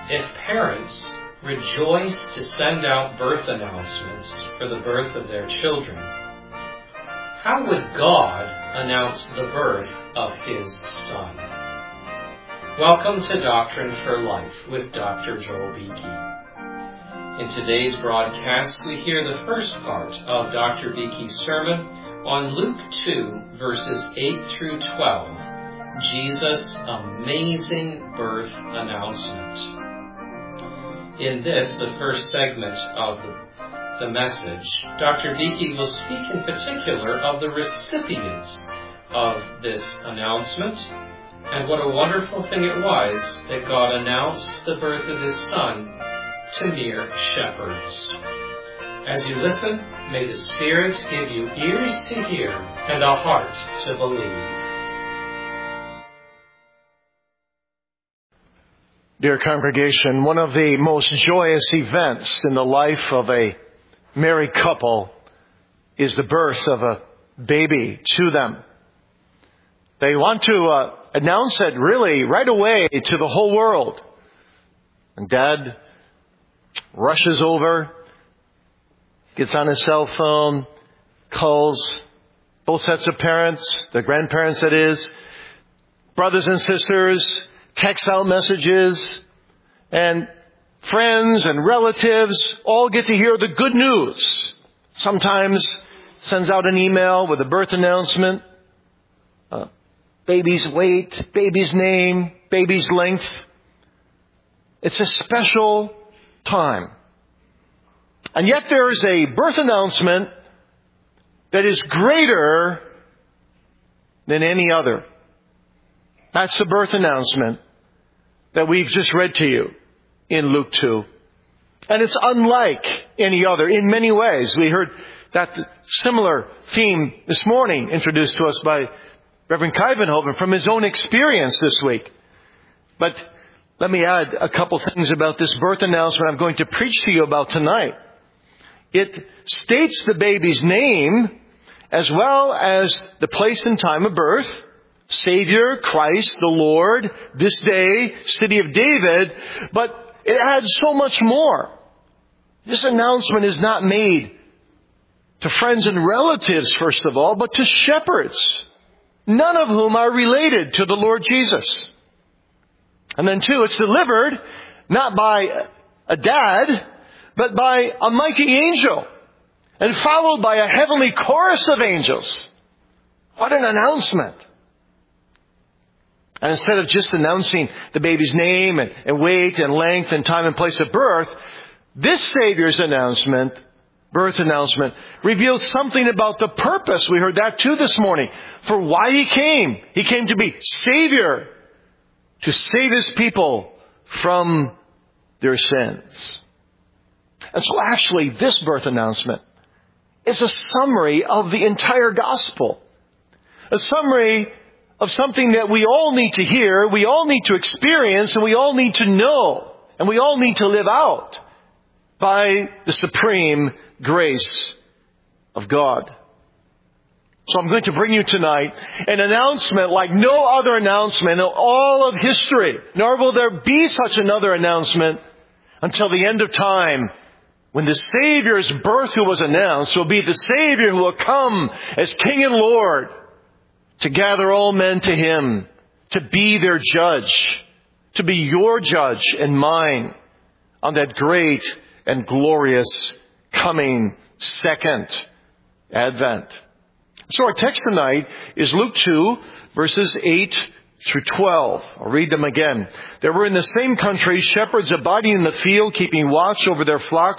If parents rejoice to send out birth announcements for the birth of their children, how would God announce the birth of His Son? Welcome to Doctrine for Life with Dr. Joel Beeke. In today's broadcast, we hear the first part of Dr. Beeke's sermon on Luke 2, verses 8 through 12, Jesus' amazing birth announcement. In this, the first segment of the message, Dr. Beeke will speak in particular of the recipients of this announcement and what a wonderful thing it was that God announced the birth of His Son to mere shepherds. As you listen, may the Spirit give you ears to hear and a heart to believe. Dear congregation, one of the most joyous events in the life of a married couple is the birth of a baby to them. They want to announce it really right away to the whole world. And Dad rushes over, gets on his cell phone, calls both sets of parents, the grandparents that is, brothers and sisters, text out messages, and friends and relatives all get to hear the good news. Sometimes sends out an email with a birth announcement, baby's weight, baby's name, baby's length. It's a special time. And yet there is a birth announcement that is greater than any other. That's the birth announcement that we've just read to you in Luke 2. And it's unlike any other in many ways. We heard that similar theme this morning introduced to us by Reverend Kuyvenhoven from his own experience this week. But let me add a couple things about this birth announcement I'm going to preach to you about tonight. It states the baby's name as well as the place and time of birth, Savior, Christ, the Lord, this day, City of David, but it adds so much more. This announcement is not made to friends and relatives, first of all, but to shepherds, none of whom are related to the Lord Jesus. And then two, it's delivered not by a dad, but by a mighty angel, and followed by a heavenly chorus of angels. What an announcement. And instead of just announcing the baby's name and weight and length and time and place of birth, this Savior's announcement, birth announcement, reveals something about the purpose. We heard that too this morning. For why He came. He came to be Savior, to save His people from their sins. And so actually this birth announcement is a summary of the entire gospel. A summary of something that we all need to hear, we all need to experience, and we all need to know, and we all need to live out by the supreme grace of God. So I'm going to bring you tonight an announcement like no other announcement in all of history, nor will there be such another announcement until the end of time, when the Savior's birth who was announced will be the Savior who will come as King and Lord, to gather all men to Him, to be their judge, to be your judge and mine on that great and glorious coming second advent. So our text tonight is Luke 2, verses 8 through 12. I'll read them again. There were in the same country shepherds abiding in the field, keeping watch over their flock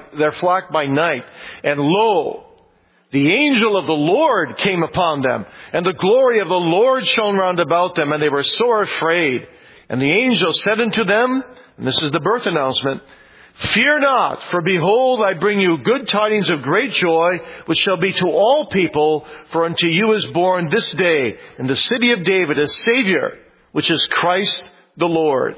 by night. And lo, the angel of the Lord came upon them, and the glory of the Lord shone round about them, and they were sore afraid. And the angel said unto them, and this is the birth announcement, Fear not, for behold, I bring you good tidings of great joy, which shall be to all people, for unto you is born this day in the city of David a Savior, which is Christ the Lord.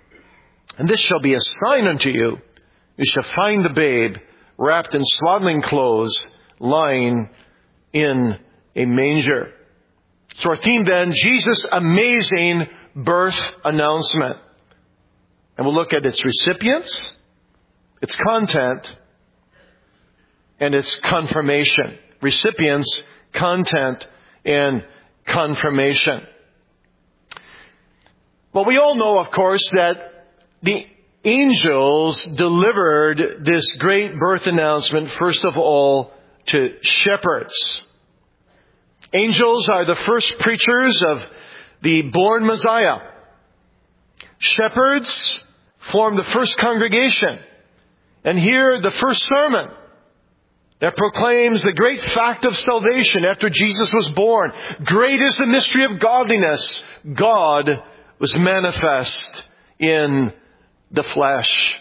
And this shall be a sign unto you. You shall find the babe wrapped in swaddling clothes, lying in a manger. So our theme then, Jesus' amazing birth announcement. And we'll look at its recipients, its content, and its confirmation. Recipients, content, and confirmation. Well, we all know, of course, that the angels delivered this great birth announcement, first of all, to shepherds. Angels are the first preachers of the born Messiah. Shepherds form the first congregation and hear the first sermon that proclaims the great fact of salvation after Jesus was born. Great is the mystery of godliness. God was manifest in the flesh.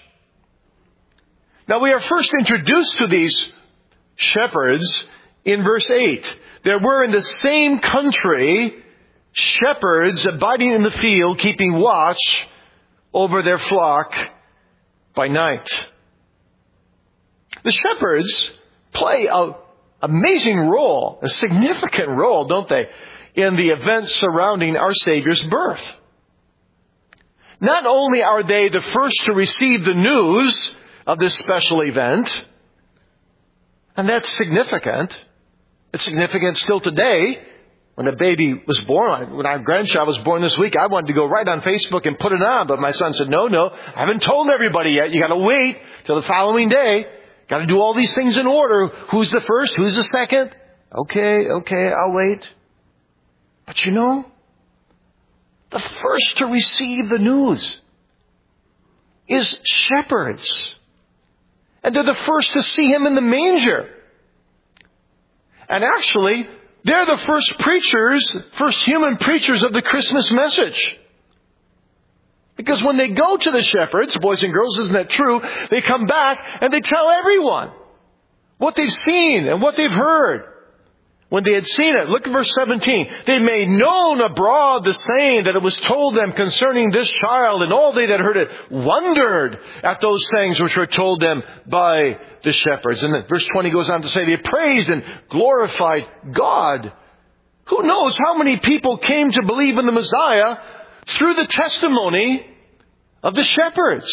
Now we are first introduced to these shepherds in verse 8. There were in the same country shepherds abiding in the field, keeping watch over their flock by night. The shepherds play an amazing role, a significant role, don't they, in the events surrounding our Savior's birth. Not only are they the first to receive the news of this special event, and that's significant. It's significant still today. When a baby was born, when our grandchild was born this week, I wanted to go right on Facebook and put it on. But my son said, no, I haven't told everybody yet. You got to wait till the following day. Got to do all these things in order. Who's the first? Who's the second? Okay, I'll wait. But you know, the first to receive the news is shepherds. And they're the first to see Him in the manger. And actually, they're the first preachers, first human preachers of the Christmas message. Because when they go to the shepherds, boys and girls, isn't that true? They come back and they tell everyone what they've seen and what they've heard. When they had seen it, look at verse 17. They made known abroad the saying that it was told them concerning this child, and all they that heard it wondered at those things which were told them by the shepherds. And then verse 20 goes on to say they praised and glorified God. Who knows how many people came to believe in the Messiah through the testimony of the shepherds.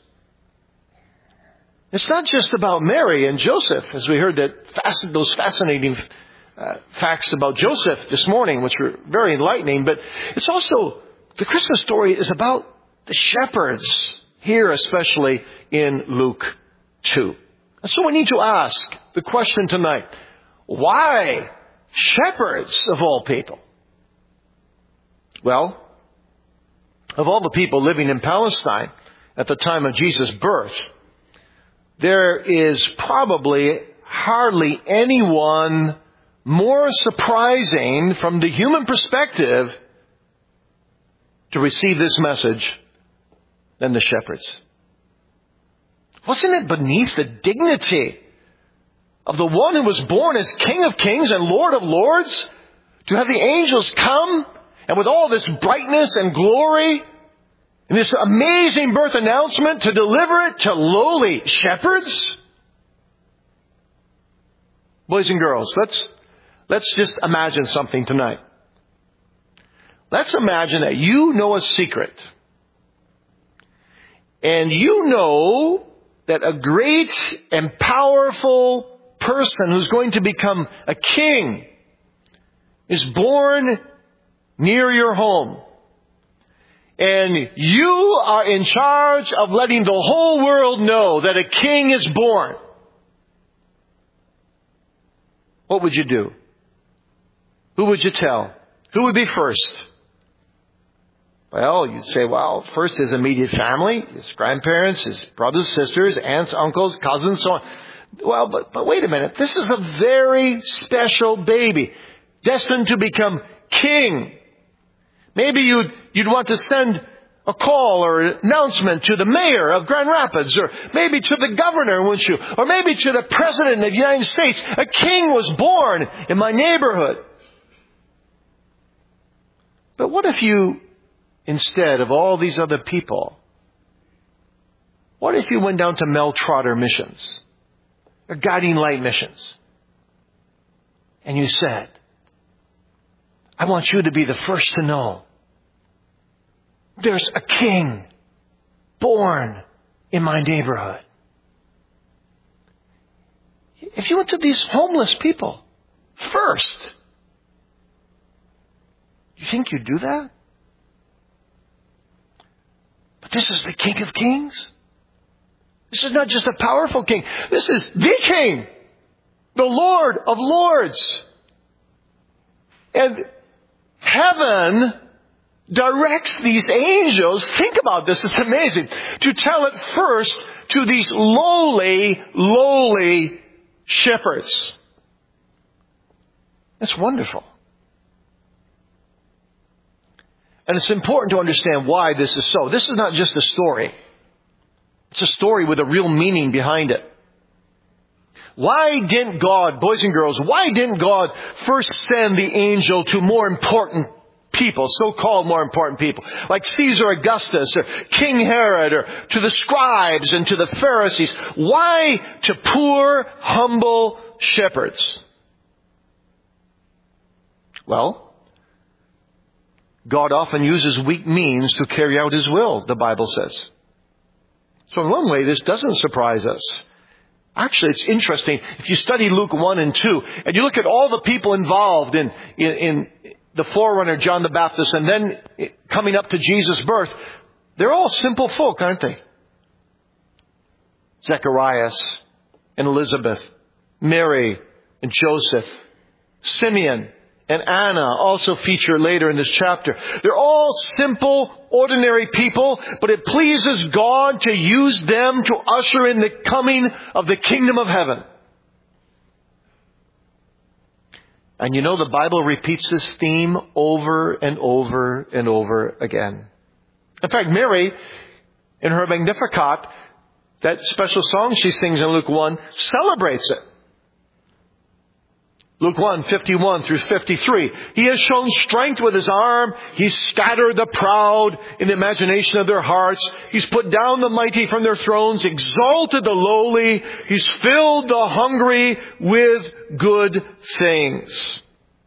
It's not just about Mary and Joseph, as we heard those fascinating facts about Joseph this morning, which were very enlightening, but it's also, the Christmas story is about the shepherds here, especially in Luke 2. And so we need to ask the question tonight, why shepherds of all people? Well, of all the people living in Palestine at the time of Jesus' birth, there is probably hardly anyone more surprising from the human perspective to receive this message than the shepherds. Wasn't it beneath the dignity of the one who was born as King of Kings and Lord of Lords to have the angels come and with all this brightness and glory and this amazing birth announcement to deliver it to lowly shepherds? Boys and girls, let's just imagine something tonight. Let's imagine that you know a secret. And you know that a great and powerful person who's going to become a king is born near your home. And you are in charge of letting the whole world know that a king is born. What would you do? Who would you tell? Who would be first? Well, you'd say, first his immediate family, his grandparents, his brothers, sisters, aunts, uncles, cousins, so on. Well, but wait a minute. This is a very special baby, destined to become king. Maybe you'd want to send a call or an announcement to the mayor of Grand Rapids, or maybe to the governor, wouldn't you? Or maybe to the president of the United States. A king was born in my neighborhood. But what if you, instead of all these other people, what if you went down to Mel Trotter Missions, or Guiding Light Missions, and you said, I want you to be the first to know there's a king born in my neighborhood. If you went to these homeless people first, you think you'd do that? But this is the King of Kings. This is not just a powerful king. This is the King, the Lord of Lords. And heaven directs these angels, think about this, it's amazing, to tell it first to these lowly shepherds. That's wonderful. And it's important to understand why this is so. This is not just a story. It's a story with a real meaning behind it. Why didn't God, boys and girls, why didn't God first send the angel to more important people, so-called more important people, like Caesar Augustus or King Herod, or to the scribes and to the Pharisees? Why to poor, humble shepherds? Well, God often uses weak means to carry out His will, the Bible says. So in one way, this doesn't surprise us. Actually, it's interesting. If you study Luke 1 and 2, and you look at all the people involved in the forerunner, John the Baptist, and then coming up to Jesus' birth, they're all simple folk, aren't they? Zacharias and Elizabeth, Mary and Joseph, Simeon and Anna also feature later in this chapter. They're all simple, ordinary people, but it pleases God to use them to usher in the coming of the kingdom of heaven. And you know, the Bible repeats this theme over and over and over again. In fact, Mary, in her Magnificat, that special song she sings in Luke 1, celebrates it. Luke 1, 51 through 53. He has shown strength with His arm. He's scattered the proud in the imagination of their hearts. He's put down the mighty from their thrones, exalted the lowly. He's filled the hungry with good things.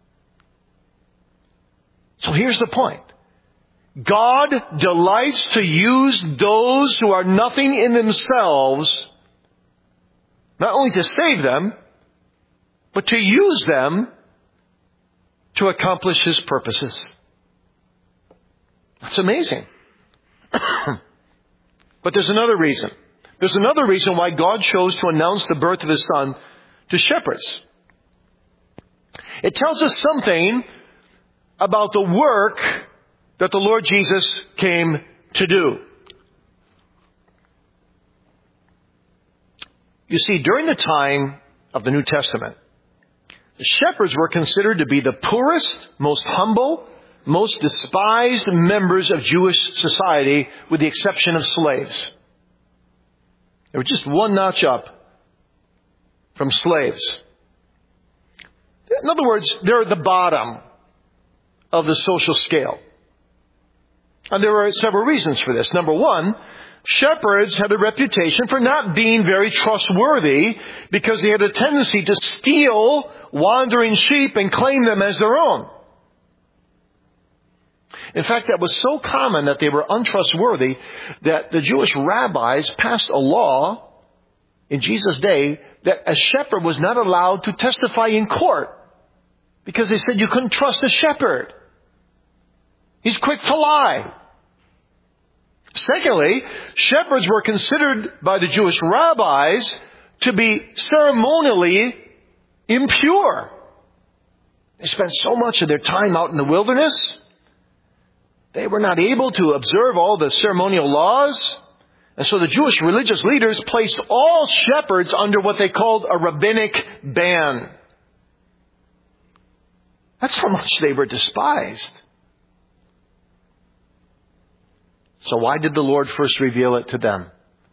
So here's the point. God delights to use those who are nothing in themselves, not only to save them, but to use them to accomplish His purposes. That's amazing. But there's another reason. There's another reason why God chose to announce the birth of His Son to shepherds. It tells us something about the work that the Lord Jesus came to do. You see, during the time of the New Testament, the shepherds were considered to be the poorest, most humble, most despised members of Jewish society, with the exception of slaves. They were just one notch up from slaves. In other words, they're at the bottom of the social scale. And there were several reasons for this. Number one, shepherds had a reputation for not being very trustworthy because they had a tendency to steal wandering sheep and claim them as their own. In fact, that was so common that they were untrustworthy that the Jewish rabbis passed a law in Jesus' day that a shepherd was not allowed to testify in court because they said you couldn't trust a shepherd. He's quick to lie. Secondly, shepherds were considered by the Jewish rabbis to be ceremonially impure. They spent so much of their time out in the wilderness. They were not able to observe all the ceremonial laws. And so the Jewish religious leaders placed all shepherds under what they called a rabbinic ban. That's how much they were despised. So why did the Lord first reveal it to them?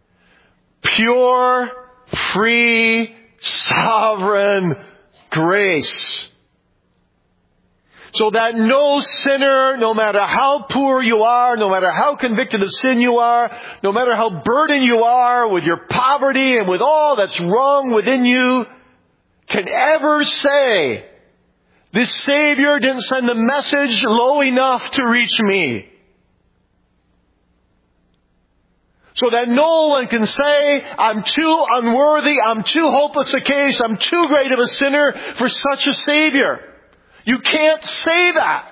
Pure, free, sovereign grace. So that no sinner, no matter how poor you are, no matter how convicted of sin you are, no matter how burdened you are with your poverty and with all that's wrong within you, can ever say, this Savior didn't send the message low enough to reach me. so that no one can say, I'm too unworthy, I'm too hopeless a case, I'm too great of a sinner for such a Savior. You can't say that.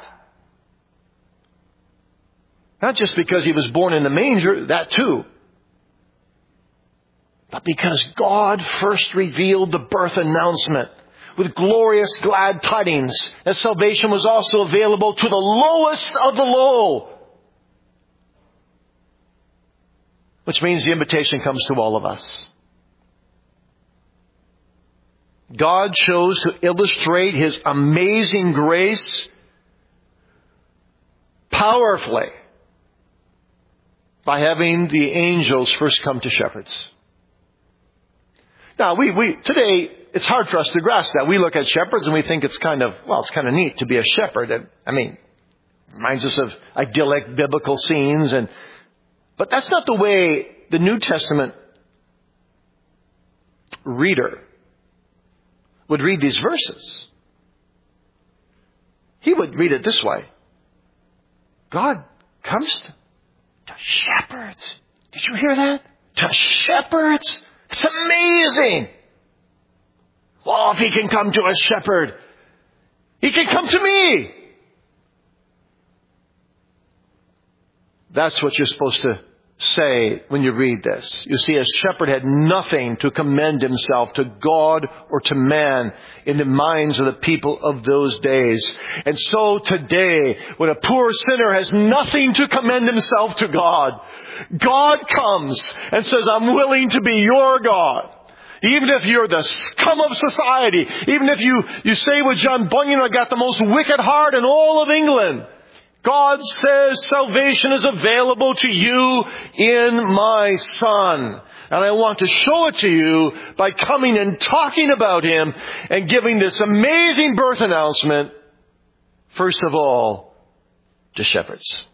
Not just because He was born in the manger, that too. But because God first revealed the birth announcement with glorious glad tidings that salvation was also available to the lowest of the low. Which means the invitation comes to all of us. God chose to illustrate His amazing grace powerfully by having the angels first come to shepherds. Now, today, it's hard for us to grasp that. We look at shepherds and we think it's kind of neat to be a shepherd. Reminds us of idyllic biblical scenes. But that's not the way the New Testament reader would read these verses. He would read it this way. God comes to shepherds. Did you hear that? To shepherds. It's amazing. Well, if He can come to a shepherd, He can come to me. That's what you're supposed to say when you read this. You see, a shepherd had nothing to commend himself to God or to man in the minds of the people of those days. And so today, when a poor sinner has nothing to commend himself to God, God comes and says, I'm willing to be your God. Even if you're the scum of society, even if you say with John Bunyan, I got the most wicked heart in all of England, God says salvation is available to you in my Son. And I want to show it to you by coming and talking about Him and giving this amazing birth announcement, first of all, to shepherds.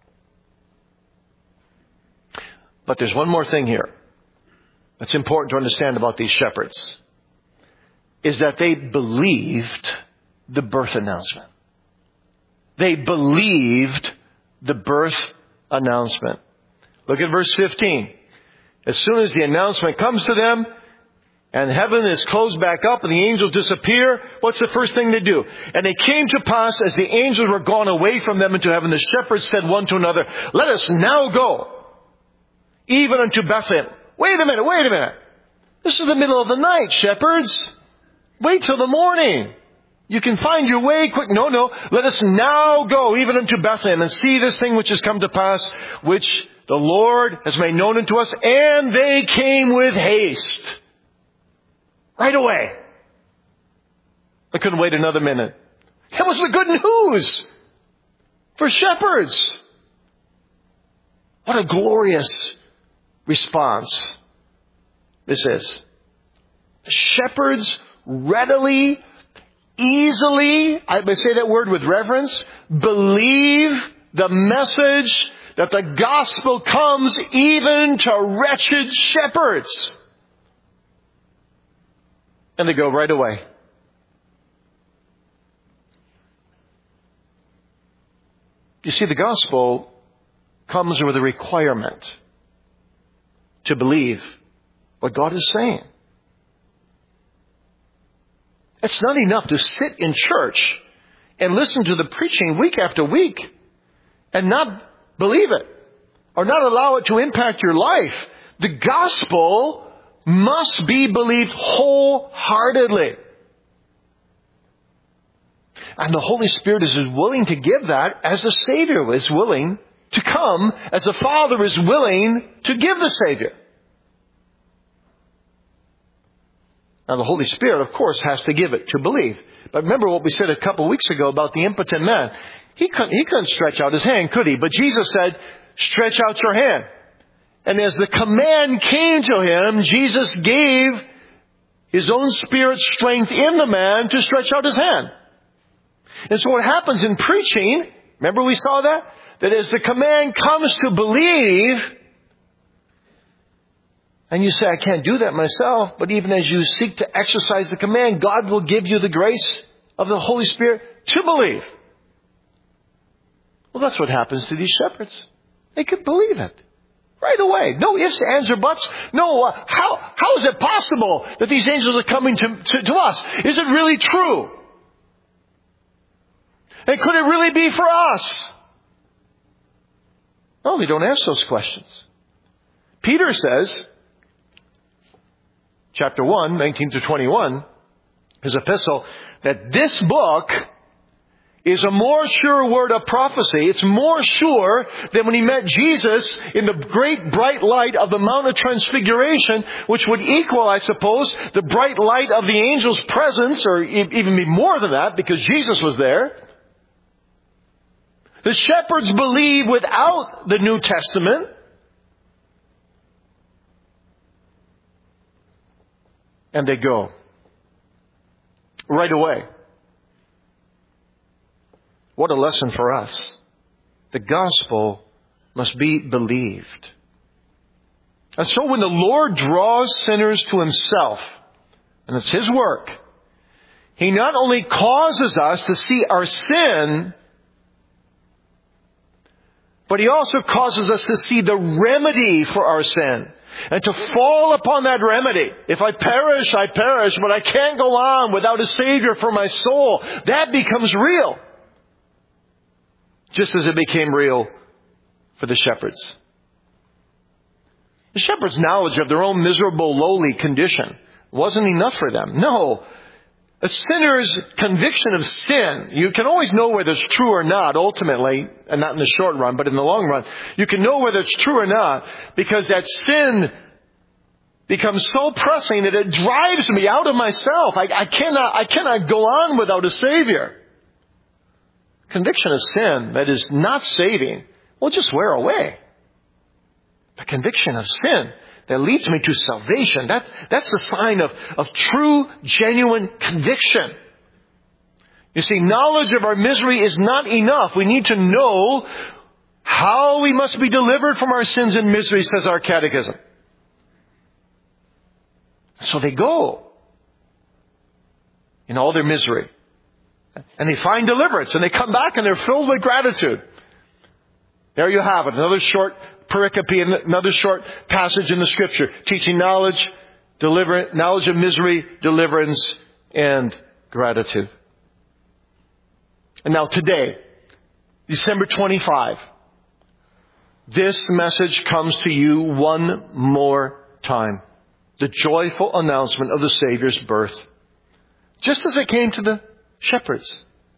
But there's one more thing here that's important to understand about these shepherds, is that they believed the birth announcement. They believed the birth announcement. Look at verse 15. As soon as the announcement comes to them, and heaven is closed back up and the angels disappear, what's the first thing they do? And it came to pass, as the angels were gone away from them into heaven, the shepherds said one to another, let us now go, even unto Bethlehem. Wait a minute. This is the middle of the night, shepherds. Wait till the morning. You can find your way quick. No. Let us now go even unto Bethlehem and see this thing which has come to pass, which the Lord has made known unto us. And they came with haste. Right away. I couldn't wait another minute. That was the good news for shepherds. What a glorious response this is. Shepherds readily, easily, I may say that word with reverence, believe the message that the gospel comes even to wretched shepherds. And they go right away. You see, the gospel comes with a requirement to believe what God is saying. It's not enough to sit in church and listen to the preaching week after week and not believe it or not allow it to impact your life. The gospel must be believed wholeheartedly. And the Holy Spirit is willing to give that as the Savior is willing to come, as the Father is willing to give the Savior. Now, the Holy Spirit, of course, has to give it to believe. But remember what we said a couple of weeks ago about the impotent man. He couldn't stretch out his hand, could he? But Jesus said, stretch out your hand. And as the command came to him, Jesus gave His own Spirit's strength in the man to stretch out his hand. And so what happens in preaching, remember we saw that? That as the command comes to believe, and you say, I can't do that myself, but even as you seek to exercise the command, God will give you the grace of the Holy Spirit to believe. Well, that's what happens to these shepherds. They could believe it. Right away. No ifs, ands, or buts. No, how is it possible that these angels are coming to us? Is it really true? And could it really be for us? No, they don't ask those questions. Peter says, chapter 1, 19 to 21, his epistle, that this book is a more sure word of prophecy. It's more sure than when he met Jesus in the great bright light of the Mount of Transfiguration, which would equal, I suppose, the bright light of the angel's presence, or even be more than that, because Jesus was there. The shepherds believe without the New Testament. And they go. Right away. What a lesson for us. The gospel must be believed. And so when the Lord draws sinners to himself, and it's his work, he not only causes us to see our sin, but he also causes us to see the remedy for our sin. And to fall upon that remedy. If I perish, I perish, but I can't go on without a Savior for my soul. That becomes real. Just as it became real for the shepherds. The shepherds' knowledge of their own miserable, lowly condition wasn't enough for them. No. A sinner's conviction of sin, you can always know whether it's true or not, ultimately, and not in the short run, but in the long run. You can know whether it's true or not, because that sin becomes so pressing that it drives me out of myself. I cannot go on without a Savior. Conviction of sin that is not saving will just wear away. The conviction of sin that leads me to salvation, that's the sign of true, genuine conviction. You see, knowledge of our misery is not enough. We need to know how we must be delivered from our sins and misery, says our catechism. So they go in all their misery. And they find deliverance. And they come back and they're filled with gratitude. There you have it. Another short pericope, another short passage in the Scripture. Teaching knowledge, knowledge of misery, deliverance, and gratitude. And now today, December 25, this message comes to you one more time. The joyful announcement of the Savior's birth. Just as it came to the shepherds.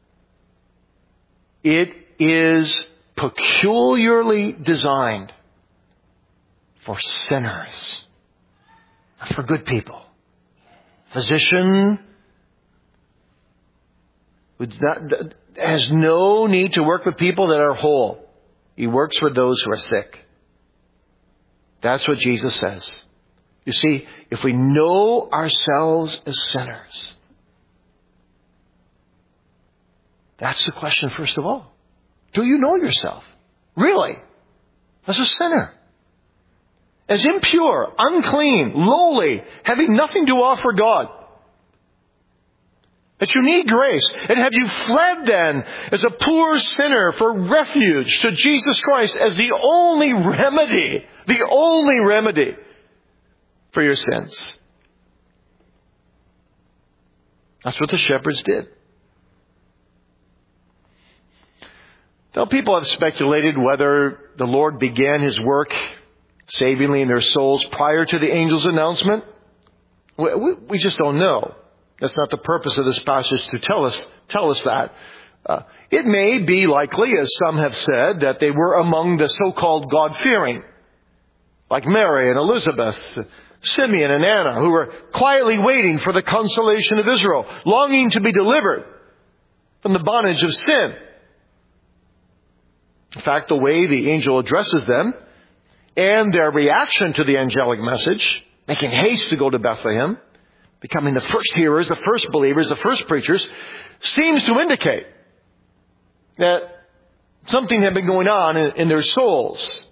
It is peculiarly designed for sinners, not for good people. Physician has no need to work with people that are whole. He works with those who are sick. That's what Jesus says. You see, if we know ourselves as sinners, that's the question first of all. Do you know yourself? Really? As a sinner? As impure, unclean, lowly, having nothing to offer God? That you need grace. And have you fled then as a poor sinner for refuge to Jesus Christ as the only remedy for your sins? That's what the shepherds did. Now, people have speculated whether the Lord began his work savingly in their souls prior to the angel's announcement. We just don't know. That's not the purpose of this passage to tell us that. It may be likely, as some have said, that they were among the so-called God-fearing, like Mary and Elizabeth, Simeon and Anna, who were quietly waiting for the consolation of Israel, longing to be delivered from the bondage of sin. In fact, the way the angel addresses them and their reaction to the angelic message, making haste to go to Bethlehem, becoming the first hearers, the first believers, the first preachers, seems to indicate that something had been going on in their souls.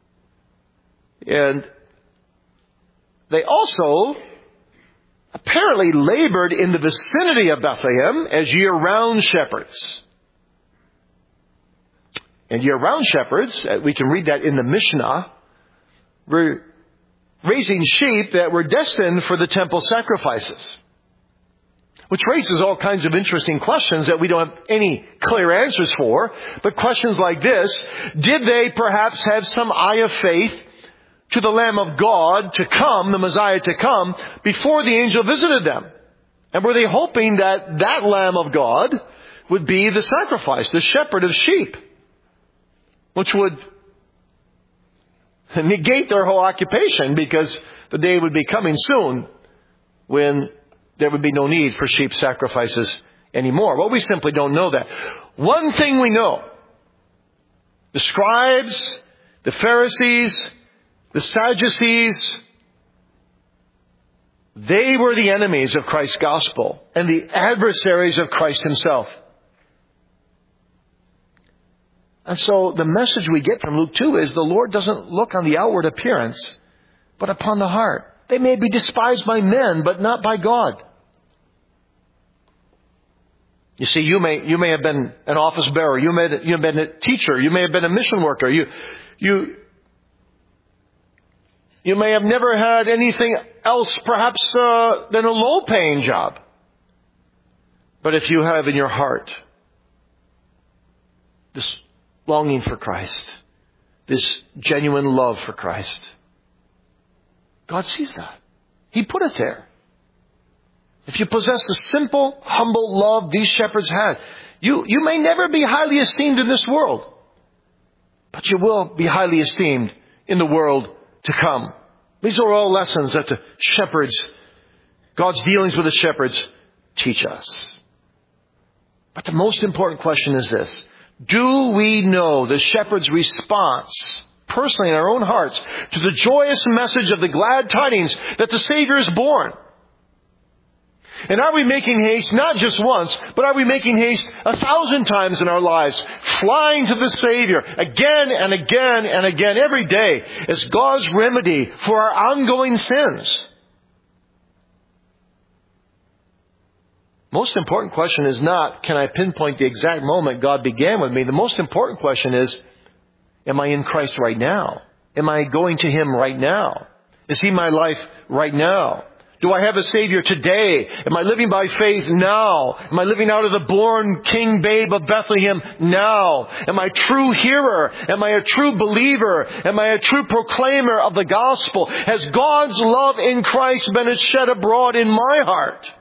And they also apparently labored in the vicinity of Bethlehem as year-round shepherds. And year-round shepherds, we can read that in the Mishnah, raising sheep that were destined for the temple sacrifices. Which raises all kinds of interesting questions that we don't have any clear answers for. But questions like this: did they perhaps have some eye of faith to the Lamb of God to come, the Messiah to come, before the angel visited them? And were they hoping that that Lamb of God would be the sacrifice, the shepherd of sheep, which would negate their whole occupation, because the day would be coming soon when there would be no need for sheep sacrifices anymore? Well, we simply don't know that. One thing we know: the scribes, the Pharisees, the Sadducees, they were the enemies of Christ's gospel and the adversaries of Christ himself. And so the message we get from Luke 2 is the Lord doesn't look on the outward appearance, but upon the heart. They may be despised by men, but not by God. You see, you may have been an office bearer. You may have been a teacher. You may have been a mission worker. You may have never had anything else perhaps than a low-paying job. But if you have in your heart this longing for Christ, this genuine love for Christ, God sees that. He put it there. If you possess the simple, humble love these shepherds had, you may never be highly esteemed in this world, but you will be highly esteemed in the world to come. These are all lessons that the shepherds, God's dealings with the shepherds, teach us. But the most important question is this: do we know the shepherd's response personally in our own hearts to the joyous message of the glad tidings that the Savior is born? And are we making haste, not just once, but are we making haste 1,000 times in our lives, flying to the Savior again and again and again every day as God's remedy for our ongoing sins? Most important question is not, can I pinpoint the exact moment God began with me? The most important question is, am I in Christ right now? Am I going to Him right now? Is He my life right now? Do I have a Savior today? Am I living by faith now? Am I living out of the born King babe of Bethlehem now? Am I a true hearer? Am I a true believer? Am I a true proclaimer of the gospel? Has God's love in Christ been shed abroad in my heart?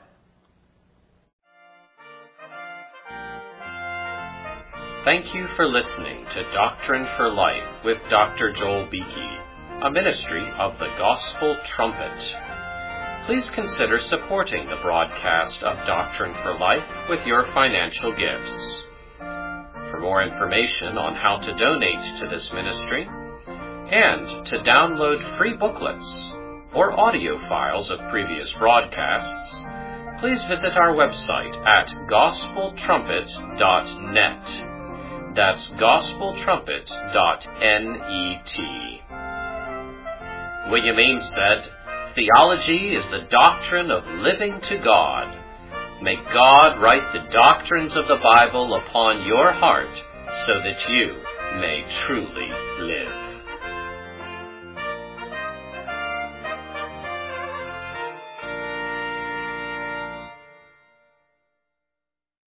Thank you for listening to Doctrine for Life with Dr. Joel Beeke, a ministry of the Gospel Trumpet. Please consider supporting the broadcast of Doctrine for Life with your financial gifts. For more information on how to donate to this ministry and to download free booklets or audio files of previous broadcasts, please visit our website at gospeltrumpet.net. That's gospeltrumpet.net. William Ames said, "Theology is the doctrine of living to God." May God write the doctrines of the Bible upon your heart so that you may truly live.